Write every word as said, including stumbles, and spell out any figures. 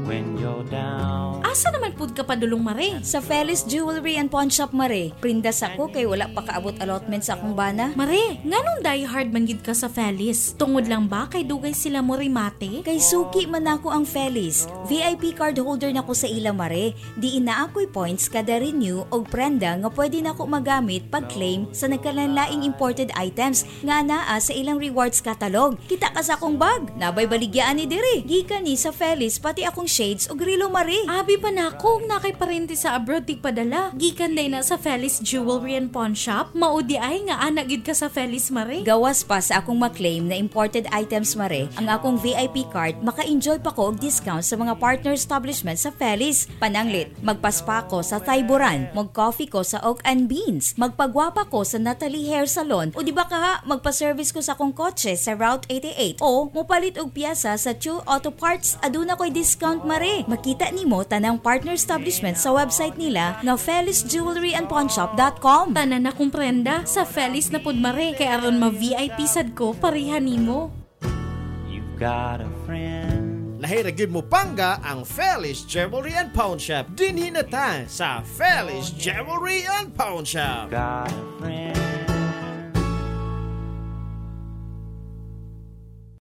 when you're down. Asa naman pud ka padulong mare? Sa Felice Jewelry and Pawn Shop mare. Prindas ako kay wala pa kaabot allotment sa akong bana. Mare, nganong die hard man gid ka sa Felice? Tungod lang ba kay dugay sila mo rimate? Kay suki man ako ang Felice. V I P card holder na ko sa ila mare. Di ina ako'y points kada renew og prenda nga pwede na ko magamit pag-claim sa nagkalanlaing imported items nga naa sa ilang rewards catalog. Kita ka sa akong bag. Nabay baligyaan ni diri. Gikan ni sa Felice pati akong shades og relo mare. Abi pa na ako na kay parente sa abroad tig padala. Gikan day na sa Felice Jewelry and Pawn Shop. Maudi ay nga ana gid ka sa Felice mare. Gawas pa sa akong maklaim na imported items mare, ang akong V I P card maka-enjoy pa ko og discount sa mga partner establishment sa Felice. Pananglit, magpaspa ko sa Tayboran, mag-coffee ko sa Oak and Beans, magpagwapa ko sa Natalie Hair Salon, o di ba ka magpa-service ko sa akong kotse sa Route eighty-eight, o mupalit og piyasa sa Chu Auto Parts, aduna ko'y discount mare. Makita nimo tanang partner establishment sa website nila nga felice jewelry and pawn shop dot com. Tanan na kong prenda sa Felice na pud mare, kay aron ma-V I P sad ko pareha nimo. You've got a friend. Nahiragid mo pangga ang Felice Jewelry and Pawn Shop. Dinhi na ta sa Felice Jewelry and Pawn Shop. Got a friend.